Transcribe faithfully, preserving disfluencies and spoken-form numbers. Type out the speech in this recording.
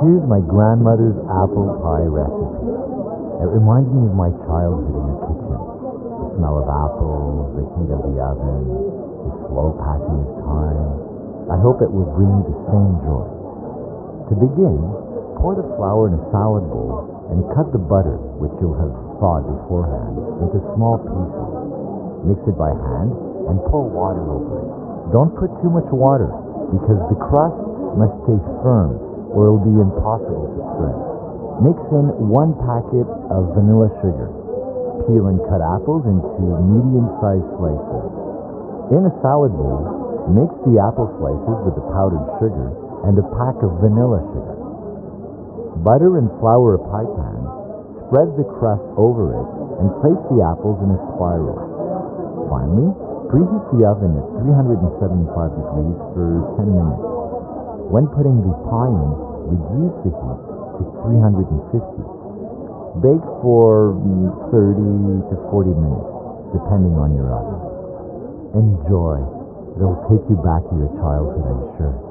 Here's my grandmother's apple pie recipe. It reminds me of my childhood in her kitchen. The smell of apples, the heat of the oven, the slow passing of time. I hope it will bring you the same joy. To begin, pour the flour in a salad bowl and cut the butter, which you'll have thawed beforehand, into small pieces. Mix it by hand and pour water over it. Don't put too much water because the crust must stay firm or it will be impossible to spread. Mix in one packet of vanilla sugar. Peel and cut apples into medium-sized slices. In a salad bowl, mix the apple slices with the powdered sugar and a pack of vanilla sugar. Butter and flour a pie pan, spread the crust over it, and place the apples in a spiral. Finally, preheat the oven at three hundred seventy-five degrees for ten minutes. When putting the pie in, reduce the heat to three hundred fifty. Bake for thirty to forty minutes, depending on your oven. Enjoy. It'll take you back to your childhood, I'm sure.